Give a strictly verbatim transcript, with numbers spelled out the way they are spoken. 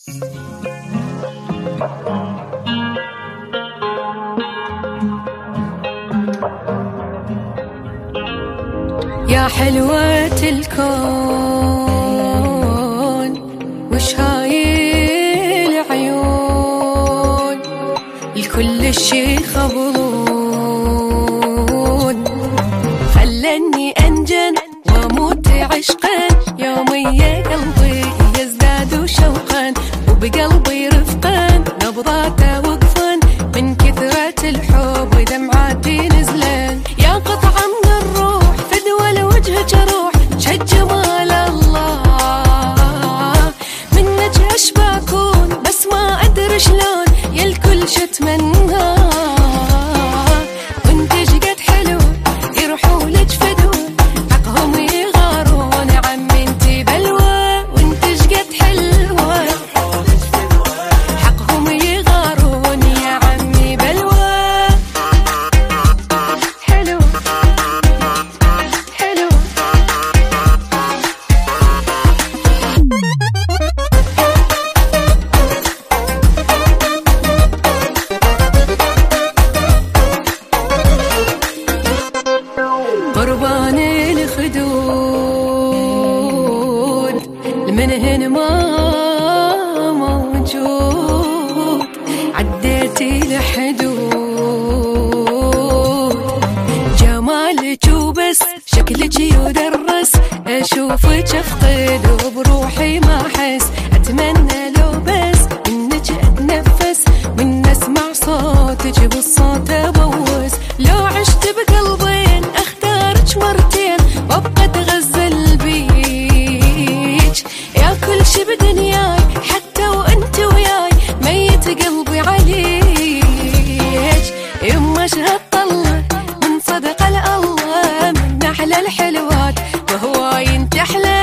يا حلوة الكون وش هاي العيون الكل شي خبرون خلني أنجن وأموت عشقا يومي يا قلبي يزداد شوقا وبقلبي رفقا نبضاته وقفا من كثرة الحب ودمعاتي نزلان يا قطعة من الروح فدوى لوجهك اروح شد جمال الله منك اشبه اكون بس ما ادري شلون يا الكل شتمنى وانت شقد حلو يروحوا لك فدوى حقهم يغارون عمي انتي بلوى وانت شقد حلوة حقهم يغارون يا عمي بلوى حلو حلو قربان الخدود المنهن ما موجود عديتي الحدود جمالك وبس شكلك يدرس اشوفك افقد وبروحي ما احس اتمنى لو بس انك اتنفس من اسمع صوتك بالصوت ابوس لو عشت بقلبين اختارك مرتين وابقى اتغزل بيك يا كل شي بدنياي حتى وانت وياي ميت قلبي عليك يما شهد طلة من صدق الله من احلى الحلوات وهواي انت احلى